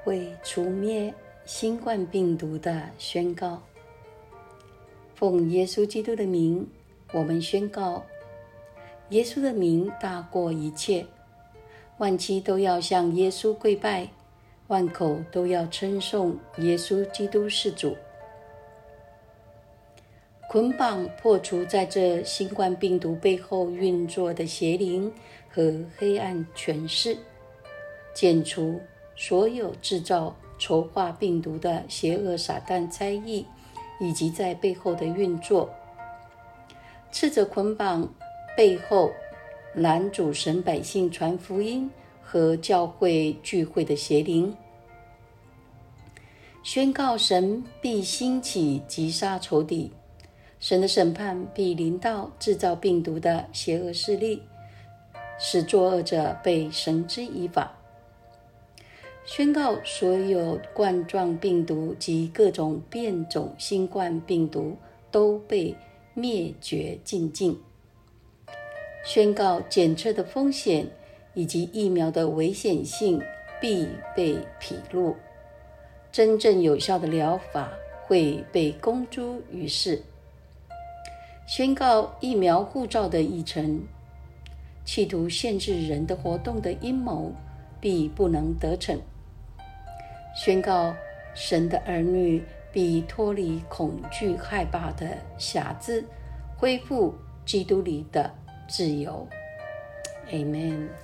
为除灭新冠病毒的宣告。奉耶稣基督的名，我们宣告，耶稣的名大过一切，万期都要向耶稣跪拜，万口都要称颂耶稣基督是主。捆绑破除在这新冠病毒背后运作的邪灵和黑暗权势，剪除所有制造筹划病毒的邪恶撒旦差役以及在背后的运作，斥责捆绑背后拦阻神百姓传福音和教会聚会的邪灵，宣告神必兴起击杀仇敌，神的审判必临到制造病毒的邪恶势力，使作恶者被绳之以法。宣告所有冠状病毒及各种变种新冠病毒都被灭绝尽尽。宣告检测的风险以及疫苗的危险性必被披露，真正有效的疗法会被公诸于世。宣告疫苗护照的议程，企图限制人的活动的阴谋必不能得逞。宣告神的儿女必脱离恐惧害怕的辖制，恢复基督里的自由。 Amen。